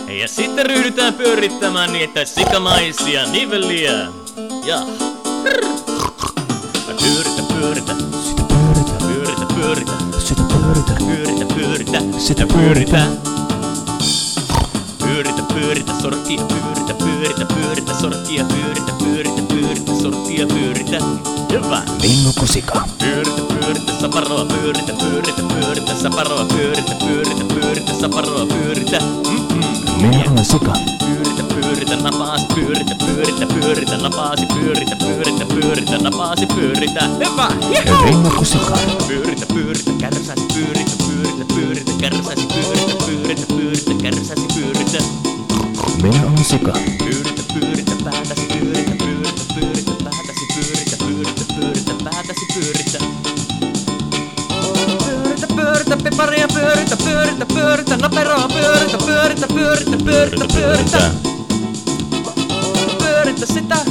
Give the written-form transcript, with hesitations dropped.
Ja sitten ryhdytään pyörittämään niitä sikamaisia niveliä. Ja pyöritä, pyöritä. Sitä pyöritä, Pyöritä, pyöritä. sitä pyöritä, Pyöritä, pyöritä. sitä pyöritä. Pyöritä, pyöritä, sorttia, pyöritä, pyöritä, pyöritä, sorttia, pyöritä, pyöritä, pyöritä, sorttia, pyöritä. Hyvä! Bingo kusika. Pyöritä, pyöritä, saparoa, pyöritä, pyöritä, pyöritä, saparoa, pyöritä, pyöritä, pyöritä, saparoa, pyöritä. Minä olen sika. Pyöritä, pyöritä, napaasi, pyöritä, pyöritä, pyöritä, napaasi, pyöritä, pyöritä, pyöritä, napaasi, pyöritä. Hyvä! Bingo kusika. Pyöritä, pyöritä, kärsäsi, pyöritä, pyöritä, pyöritä, kärsäsi, pyöritä, pyöritä, pyöritä, kärsäsi, pyöritä. Minä olen sika. Pyöritä, pyöritä, päätäsi, pyöritä, pyöritä, pyöritä, päätäsi, pyöritä, pyöritä, pyöritä, päätäsi, pyöritä. Pyöritä, pyöritä, piparia, pyöritä, pyöritä, pyöritä, naperoa, pyöritä, pyöritä, pyöritä, pyöritä, pyöritä. Pyöritä sitä,